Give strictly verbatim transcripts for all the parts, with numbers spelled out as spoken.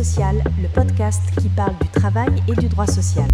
Social, le podcast qui parle du travail et du droit social.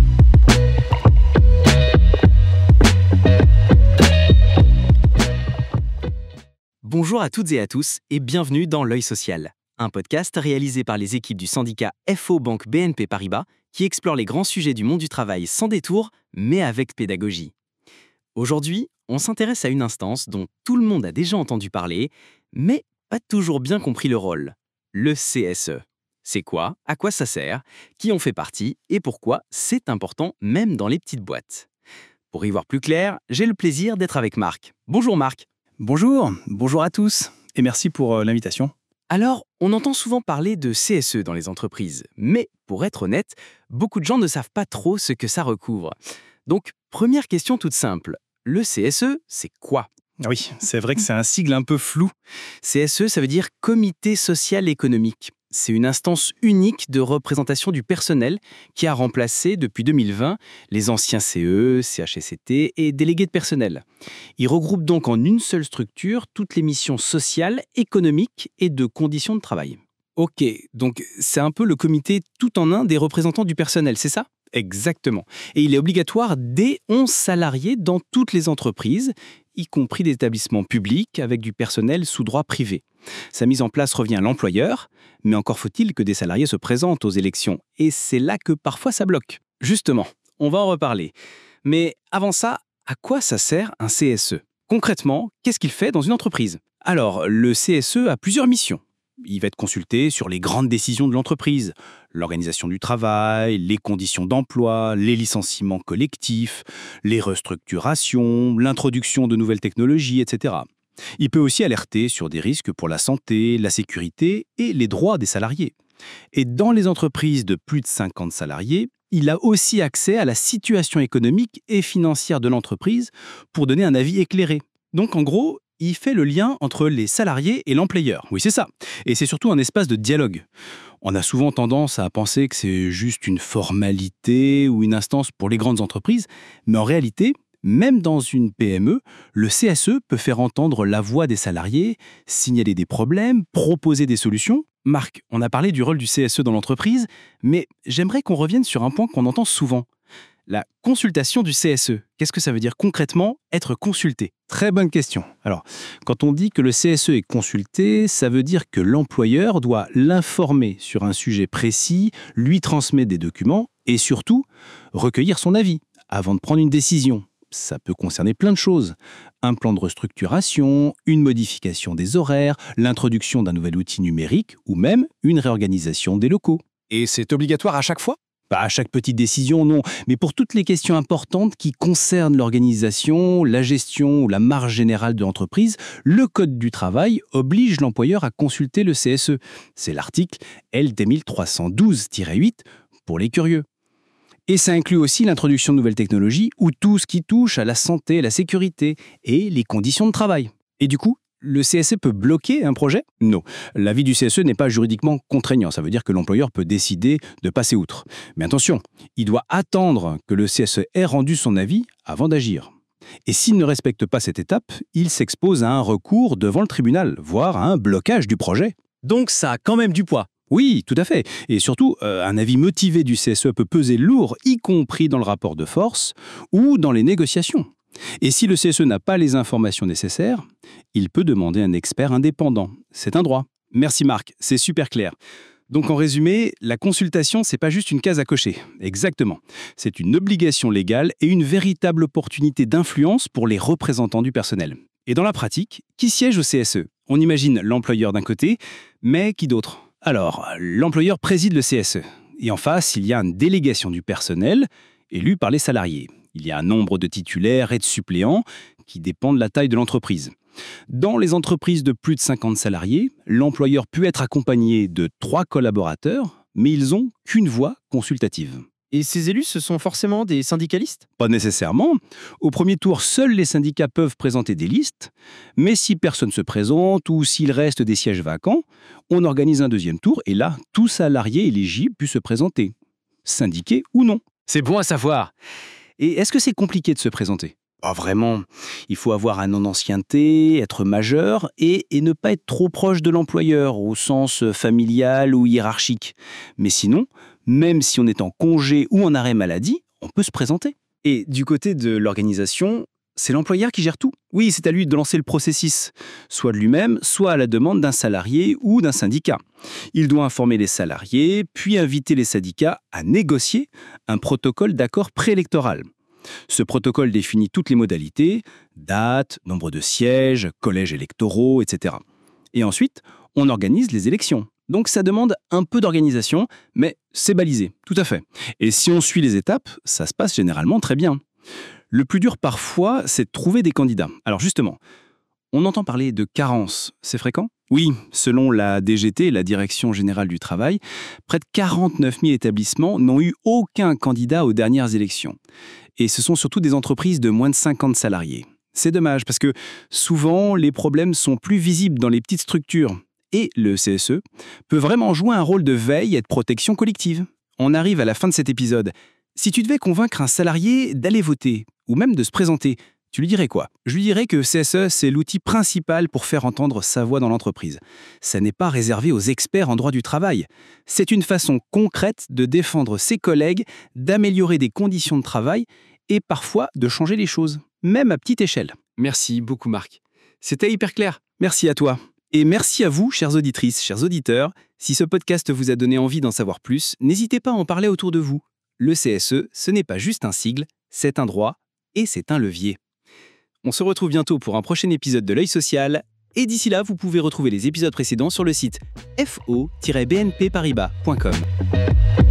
Bonjour à toutes et à tous et bienvenue dans L'Œil Social, un podcast réalisé par les équipes du syndicat F O Banque B N P Paribas qui explore les grands sujets du monde du travail sans détour, mais avec pédagogie. Aujourd'hui, on s'intéresse à une instance dont tout le monde a déjà entendu parler, mais pas toujours bien compris le rôle, le C S E. C'est quoi, à quoi ça sert, qui en fait partie et pourquoi c'est important même dans les petites boîtes. Pour y voir plus clair, j'ai le plaisir d'être avec Marc. Bonjour Marc. Bonjour, bonjour à tous et merci pour euh, l'invitation. Alors, on entend souvent parler de C S E dans les entreprises, mais pour être honnête, beaucoup de gens ne savent pas trop ce que ça recouvre. Donc, première question toute simple, le C S E, c'est quoi ? Oui, c'est vrai que c'est un sigle un peu flou. C S E, ça veut dire Comité social économique. C'est une instance unique de représentation du personnel qui a remplacé depuis deux mille vingt les anciens C E, C H S C T et délégués de personnel. Il regroupe donc en une seule structure toutes les missions sociales, économiques et de conditions de travail. Ok, donc c'est un peu le comité tout en un des représentants du personnel, c'est ça ? Exactement. Et il est obligatoire dès onze salariés dans toutes les entreprises, y compris des établissements publics avec du personnel sous droit privé. Sa mise en place revient à l'employeur, mais encore faut-il que des salariés se présentent aux élections. Et c'est là que parfois ça bloque. Justement, on va en reparler. Mais avant ça, à quoi ça sert un C S E ? Concrètement, qu'est-ce qu'il fait dans une entreprise ? Alors, le C S E a plusieurs missions. Il va être consulté sur les grandes décisions de l'entreprise, l'organisation du travail, les conditions d'emploi, les licenciements collectifs, les restructurations, l'introduction de nouvelles technologies, et cetera. Il peut aussi alerter sur des risques pour la santé, la sécurité et les droits des salariés. Et dans les entreprises de plus de cinquante salariés, il a aussi accès à la situation économique et financière de l'entreprise pour donner un avis éclairé. Donc en gros, il fait le lien entre les salariés et l'employeur. Oui, c'est ça. Et c'est surtout un espace de dialogue. On a souvent tendance à penser que c'est juste une formalité ou une instance pour les grandes entreprises, mais en réalité, même dans une P M E, le C S E peut faire entendre la voix des salariés, signaler des problèmes, proposer des solutions. Marc, on a parlé du rôle du C S E dans l'entreprise, mais j'aimerais qu'on revienne sur un point qu'on entend souvent. La consultation du C S E. Qu'est-ce que ça veut dire concrètement, être consulté ? Très bonne question. Alors, quand on dit que le C S E est consulté, ça veut dire que l'employeur doit l'informer sur un sujet précis, lui transmettre des documents et surtout recueillir son avis avant de prendre une décision. Ça peut concerner plein de choses. Un plan de restructuration, une modification des horaires, l'introduction d'un nouvel outil numérique ou même une réorganisation des locaux. Et c'est obligatoire à chaque fois ? Pas à chaque petite décision, non, mais pour toutes les questions importantes qui concernent l'organisation, la gestion ou la marge générale de l'entreprise, le Code du travail oblige l'employeur à consulter le C S E. C'est l'article L deux mille trois cent douze tiret huit pour les curieux. Et ça inclut aussi l'introduction de nouvelles technologies ou tout ce qui touche à la santé, la sécurité et les conditions de travail. Et du coup, le C S E peut bloquer un projet ? Non. L'avis du C S E n'est pas juridiquement contraignant. Ça veut dire que l'employeur peut décider de passer outre. Mais attention, il doit attendre que le C S E ait rendu son avis avant d'agir. Et s'il ne respecte pas cette étape, il s'expose à un recours devant le tribunal, voire à un blocage du projet. Donc ça a quand même du poids. Oui, tout à fait. Et surtout, euh, un avis motivé du C S E peut peser lourd, y compris dans le rapport de force ou dans les négociations. Et si le C S E n'a pas les informations nécessaires, il peut demander un expert indépendant. C'est un droit. Merci Marc, c'est super clair. Donc en résumé, la consultation, c'est pas juste une case à cocher. Exactement. C'est une obligation légale et une véritable opportunité d'influence pour les représentants du personnel. Et dans la pratique, qui siège au C S E ? On imagine l'employeur d'un côté, mais qui d'autre ? Alors, l'employeur préside le C S E. Et en face, il y a une délégation du personnel élue par les salariés. Il y a un nombre de titulaires et de suppléants qui dépendent de la taille de l'entreprise. Dans les entreprises de plus de cinquante salariés, l'employeur peut être accompagné de trois collaborateurs, mais ils n'ont qu'une voix consultative. Et ces élus, ce sont forcément des syndicalistes ? Pas nécessairement. Au premier tour, seuls les syndicats peuvent présenter des listes, mais si personne ne se présente ou s'il reste des sièges vacants, on organise un deuxième tour et là, tout salarié éligible peut se présenter, syndiqué ou non. C'est bon à savoir. Et est-ce que c'est compliqué de se présenter ? Pas vraiment. Il faut avoir un an d'ancienneté, être majeur et, et ne pas être trop proche de l'employeur au sens familial ou hiérarchique. Mais sinon, même si on est en congé ou en arrêt maladie, on peut se présenter. Et du côté de l'organisation, c'est l'employeur qui gère tout. Oui, c'est à lui de lancer le processus, soit de lui-même, soit à la demande d'un salarié ou d'un syndicat. Il doit informer les salariés, puis inviter les syndicats à négocier un protocole d'accord préélectoral. Ce protocole définit toutes les modalités, date, nombre de sièges, collèges électoraux, et cetera. Et ensuite, on organise les élections. Donc ça demande un peu d'organisation, mais c'est balisé, tout à fait. Et si on suit les étapes, ça se passe généralement très bien. Le plus dur parfois, c'est de trouver des candidats. Alors justement, on entend parler de carence, c'est fréquent ? Oui, selon la D G T, la Direction Générale du Travail, près de quarante-neuf mille établissements n'ont eu aucun candidat aux dernières élections. Et ce sont surtout des entreprises de moins de cinquante salariés. C'est dommage parce que souvent, les problèmes sont plus visibles dans les petites structures. Et le C S E peut vraiment jouer un rôle de veille et de protection collective. On arrive à la fin de cet épisode. Si tu devais convaincre un salarié d'aller voter, ou même de se présenter, tu lui dirais quoi ? Je lui dirais que C S E, c'est l'outil principal pour faire entendre sa voix dans l'entreprise. Ça n'est pas réservé aux experts en droit du travail. C'est une façon concrète de défendre ses collègues, d'améliorer des conditions de travail et parfois de changer les choses, même à petite échelle. Merci beaucoup Marc. C'était hyper clair. Merci à toi. Et merci à vous, chères auditrices, chers auditeurs. Si ce podcast vous a donné envie d'en savoir plus, n'hésitez pas à en parler autour de vous. Le C S E, ce n'est pas juste un sigle, c'est un droit et c'est un levier. On se retrouve bientôt pour un prochain épisode de l'Œil Social. Et d'ici là, vous pouvez retrouver les épisodes précédents sur le site f o tiret b n p paribas point com.